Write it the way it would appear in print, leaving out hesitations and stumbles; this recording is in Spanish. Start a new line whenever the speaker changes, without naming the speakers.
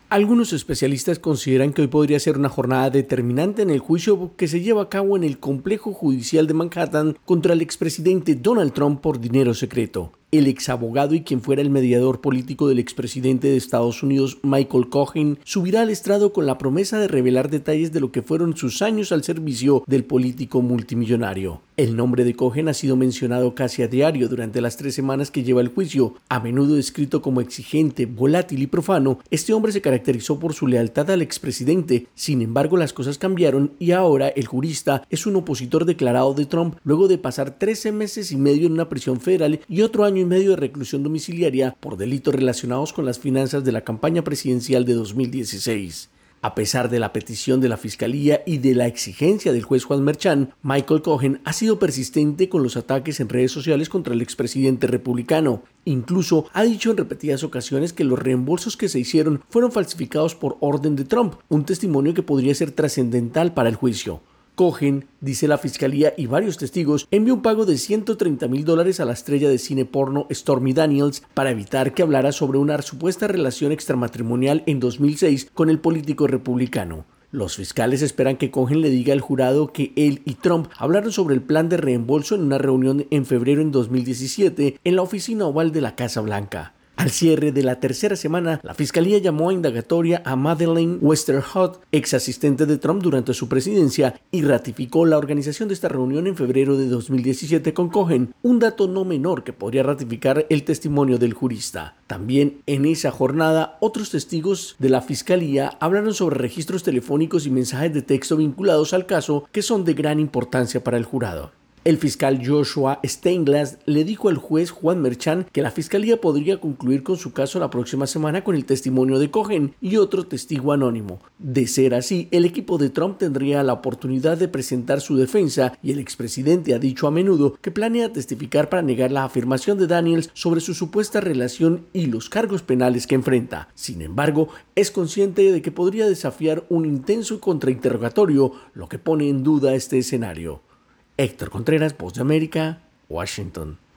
Algunos especialistas consideran que hoy podría ser una jornada determinante en el juicio que se lleva a cabo en el complejo judicial de Manhattan contra el expresidente Donald Trump por dinero secreto. El exabogado y quien fuera el mediador político del expresidente de Estados Unidos, Michael Cohen, subirá al estrado con la promesa de revelar detalles de lo que fueron sus años al servicio del político multimillonario. El nombre de Cohen ha sido mencionado casi a diario durante las 3 semanas que lleva el juicio. A menudo descrito como exigente, volátil y profano, este hombre se caracterizó por su lealtad al expresidente. Sin embargo, las cosas cambiaron y ahora el jurista es un opositor declarado de Trump luego de pasar 13 meses y medio en una prisión federal y otro año y medio de reclusión domiciliaria por delitos relacionados con las finanzas de la campaña presidencial de 2016. A pesar de la petición de la Fiscalía y de la exigencia del juez Juan Merchan, Michael Cohen ha sido persistente con los ataques en redes sociales contra el expresidente republicano. Incluso ha dicho en repetidas ocasiones que los reembolsos que se hicieron fueron falsificados por orden de Trump, un testimonio que podría ser trascendental para el juicio. Cohen, dice la Fiscalía y varios testigos, envió un pago de $130,000 a la estrella de cine porno Stormy Daniels para evitar que hablara sobre una supuesta relación extramatrimonial en 2006 con el político republicano. Los fiscales esperan que Cohen le diga al jurado que él y Trump hablaron sobre el plan de reembolso en una reunión en febrero en 2017 en la oficina oval de la Casa Blanca. Al cierre de la tercera semana, la Fiscalía llamó a indagatoria a Madeleine Westerhout, ex asistente de Trump durante su presidencia, y ratificó la organización de esta reunión en febrero de 2017 con Cohen, un dato no menor que podría ratificar el testimonio del jurista. También en esa jornada, otros testigos de la Fiscalía hablaron sobre registros telefónicos y mensajes de texto vinculados al caso que son de gran importancia para el jurado. El fiscal Joshua Steinglass le dijo al juez Juan Merchan que la fiscalía podría concluir con su caso la próxima semana con el testimonio de Cohen y otro testigo anónimo. De ser así, el equipo de Trump tendría la oportunidad de presentar su defensa y el expresidente ha dicho a menudo que planea testificar para negar la afirmación de Daniels sobre su supuesta relación y los cargos penales que enfrenta. Sin embargo, es consciente de que podría desafiar un intenso contrainterrogatorio, lo que pone en duda este escenario. Héctor Contreras, Voz de América, Washington.